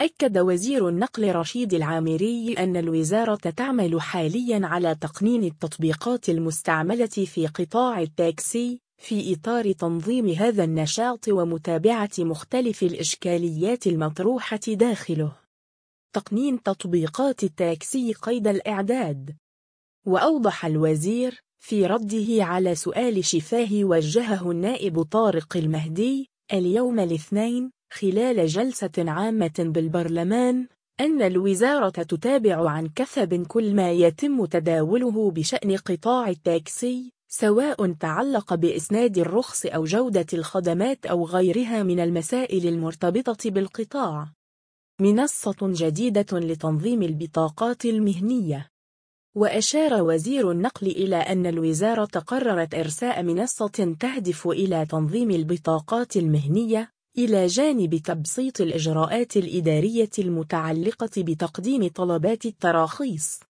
أكد وزير النقل رشيد العامري أن الوزارة تعمل حالياً على تقنين التطبيقات المستعملة في قطاع التاكسي في إطار تنظيم هذا النشاط ومتابعة مختلف الإشكاليات المطروحة داخله. تقنين تطبيقات التاكسي قيد الإعداد. وأوضح الوزير في رده على سؤال شفاه وجهه النائب طارق المهدي اليوم الاثنين خلال جلسة عامة بالبرلمان أن الوزارة تتابع عن كثب كل ما يتم تداوله بشأن قطاع التاكسي، سواء تعلق بإسناد الرخص أو جودة الخدمات أو غيرها من المسائل المرتبطة بالقطاع. منصة جديدة لتنظيم البطاقات المهنية. وأشار وزير النقل إلى أن الوزارة قررت إرساء منصة تهدف إلى تنظيم البطاقات المهنية إلى جانب تبسيط الإجراءات الإدارية المتعلقة بتقديم طلبات التراخيص.